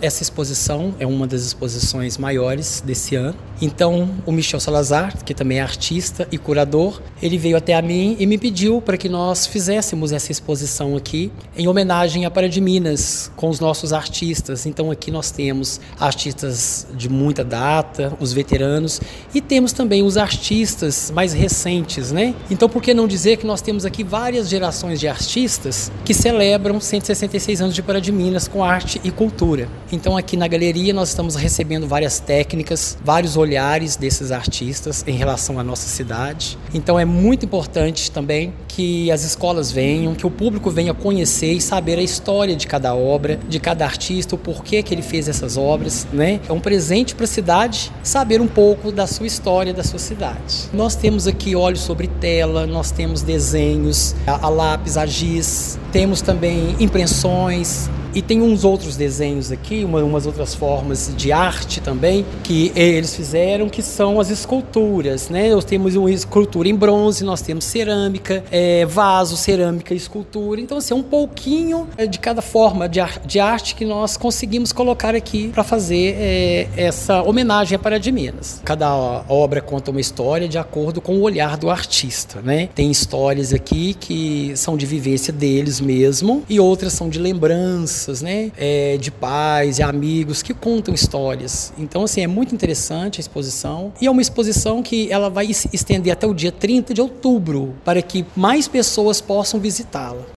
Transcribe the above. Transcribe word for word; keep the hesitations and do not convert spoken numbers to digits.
Essa exposição é uma das exposições maiores desse ano. Então, o Michel Salazar, que também é artista e curador, ele veio até a mim e me pediu para que nós fizéssemos essa exposição aqui em homenagem à Pará de Minas, com os nossos artistas. Então, aqui nós temos artistas de muita data, os veteranos, e temos também os artistas mais recentes, né? Então, por que não dizer que nós temos aqui várias gerações de artistas que celebram cento e sessenta e seis anos de Pará de Minas com arte e cultura. Então, aqui na galeria nós estamos recebendo várias técnicas, vários olhares desses artistas em relação à nossa cidade. Então, é muito importante também que as escolas venham, que o público venha conhecer e saber a história de cada obra, de cada artista, o porquê que ele fez essas obras, né? É um presente para a cidade saber um pouco da sua história, da sua cidade. Nós temos aqui óleo sobre tela, nós temos desenhos a, a lápis, a giz, temos também impressões. E tem uns outros desenhos aqui, uma, umas outras formas de arte também, que eles fizeram, que são as esculturas, né? Nós temos uma escultura em bronze, nós temos cerâmica, é, vaso, cerâmica e escultura. Então, assim, é um pouquinho de cada forma de, ar, de arte que nós conseguimos colocar aqui para fazer é, essa homenagem à Pará de Minas. Cada obra conta uma história de acordo com o olhar do artista, né? Tem histórias aqui que são de vivência deles mesmo e outras são de lembrança, né, é, de pais e amigos que contam histórias. Então, assim, é muito interessante a exposição e é uma exposição que ela vai se estender até o dia trinta de outubro para que mais pessoas possam visitá-la.